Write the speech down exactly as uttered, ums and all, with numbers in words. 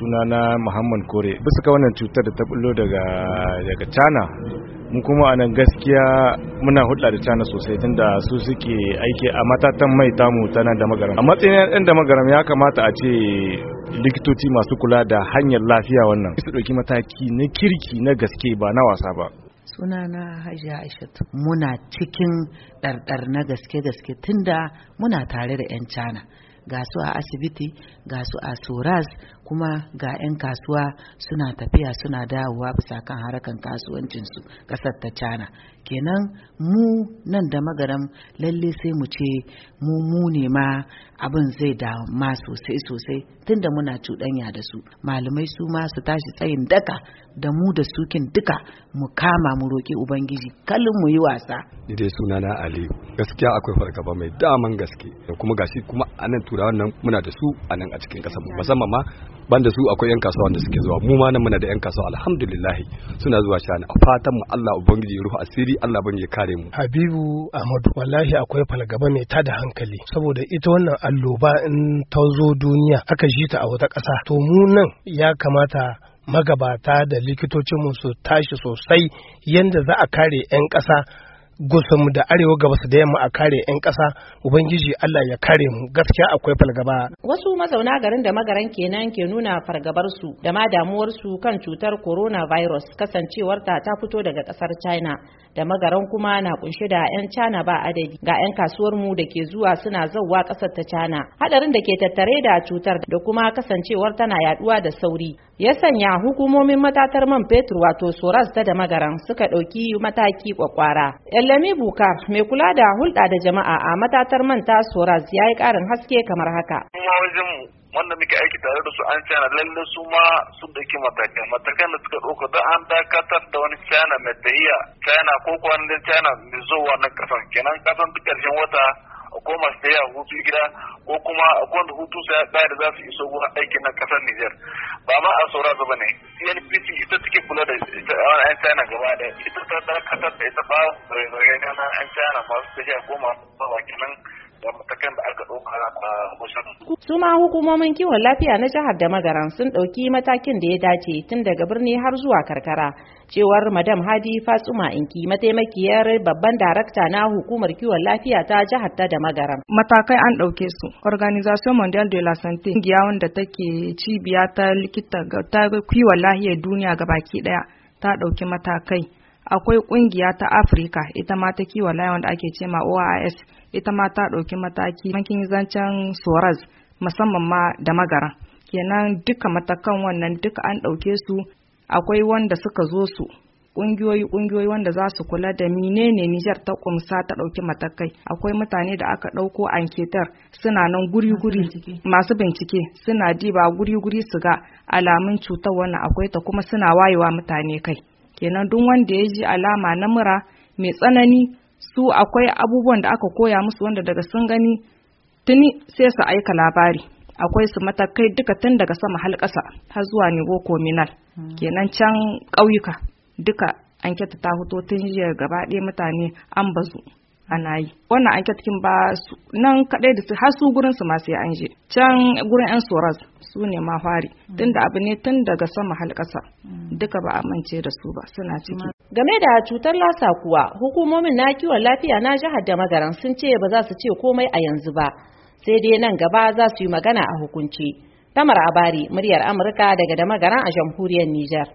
sunana Muhammad Kore. Bisa ga wannan cutar da ta bullo daga daga China, mun kuma anan gaskiya muna hulɗa da China sosai tunda su suke aiki a matatan mai tamu tana da magaram. A matsayin ɗan da magaram ya kamata a ce likitoci masu kula da hanyar lafiya wannan su ɗauki mataki na kirki na gaske ba na wasa ba. Sunana Hajiya Aishatu. Muna cikin ɗarɗar na gaske-gaske tunda muna tare da 'yan China. Ga su a asibiti, ga su a Soraz, kuma ga 'yan kasuwa suna tafiya suna dawowa bisa kan harakan kasuwancinsu ƙasar ta China. Kenan mu nan da magaram lalle sai mu ce mu mu ne ma abin zai da ma sosai sosai tunda muna cuɗanya da su. Malamai su ma su tashi tsayin daka da mu da sukin duka mu kama mu roƙi Ubangiji kallon mu yi wasa. Ni dai sunana Ali. Gaskiya akwai fargaba mai daman gaske. Kuma gashi kuma anan turawan nan muna da su anan a cikin ƙasar mu. Musamman ma banda su akwai 'yan kasuwa wanda suke zuwa. Mu ma nan muna da 'yan kasuwa alhamdulillah suna zuwa shani. A fatan mu Allah Ubangiji ya ruhu asiri, Allah bane ya kare mu. Habibu Ahmadu, wallahi akwai falgaba mai tada hankali saboda ita wannan alloba in ta zo duniya aka ji ta a wata ƙasa, to mu nan ya kamata magabata da likitocinmu su tashi sosai yanda za a kare 'yan ƙasa gusum da arewa gabas da yamma a kare 'yan ƙasa. Ubangiji Allah ya kare mu, gaskiya akwai fargaba. Wasu mazauna garin da magaran kenan ke nuna fargabar su da ma damuwar su kan cutar coronavirus kasancewar ta ta fito daga ƙasar China. Da magaran kuma na kunshe da 'yan China ba adadi, ga 'yan kasuwar mu da ke zuwa suna zauwa ƙasar ta China. Hadarin da ke tattare da cutar da kuma kasancewar tana yaduwa da sauri ya sanya hukumomin matatar man fetur wato Soraz ta da magaran suka ɗauki mataki kwakwara. Lami Bukar mai kula da hulɗa da jama'a a matatar manta Soraz ya yi ƙarin haske kamar haka. Wajen wanda muke aiki tare da su an China lalle su ma sun dauki matakan matakan da suka ɗauka da an dakatar da wani China mai tahiya China ko kwanan China mai zuwa nan kasan kenan kasan duk ƙarshen wata ko masu tahiya hutu gida ko kuma akwai wanda hutu sai ya da za su iso wurin aikin nan kasar Niger ba ma a Soraz ba ne. C N P C ita take kula da yan China gaba da ita ta dakatar da ita ba zai na yan China masu tafiya ko masu bawa kenan da matakan da aka ɗauka a wajen. Su ma hukumomin kiwon lafiya na jihar da magaran sun ɗauki matakin da ya dace tun daga birni har zuwa karkara. Cewar Madam Hadi Fatsuma Inki mataimakiyar babban darakta na hukumar kiwon lafiya ta jihar ta da magaran. Matakai an ɗauke su. Organisation Mondiale de la Santé, kungiya wanda take cibiya ta likita ta kiwon lafiyar duniya gabaki ɗaya, ta ɗauki matakai. Akwai kungiya ta Afirka ita ma ta kiwon lafiya wanda ake cema O A S, ita ma ta ɗauki mataki. Mankin zancen Soraz musamman ma da magaran. Kenan duka matakan wannan duka an ɗauke su. Akwai wanda suka zo su ƙungiyoyi ƙungiyoyi wanda za su kula da menene Nijar ta kumsa ta ɗauki matakai. Akwai mutane da aka ɗauko anketar suna nan guri-guri masu bincike suna diba guri-guri su ga alamun cutar wannan akwai ta kuma suna wayewa mutane kai. Kenan duk wanda ya ji alama na mura mai tsanani su akwai abubuwan da aka koya musu wanda daga sun gani tuni sai su aika labari. Akwai su matakai duka tun daga sama har ƙasa har zuwa nivo kominal. Kenan can ƙauyuka duka anketa ta fito tun jiya gaba ɗaya mutane an bazu ana yi. Wannan anketkin ba nan kaɗai da su har su gurin su ma sai an je can gurin yan Soraz su ne ma fari tun da abu ne tun daga sama har ƙasa duka ba amince da su ba suna ciki. Game da cutar lasa kuwa hukumomin na kiwon lafiya na jihar da magaran sun ce ba za su ce komai a yanzu ba sai dai nan gaba za su yi magana a hukunci. Tamar Abari, muryar Amurka daga da magaran a jamhuriyar Nijar.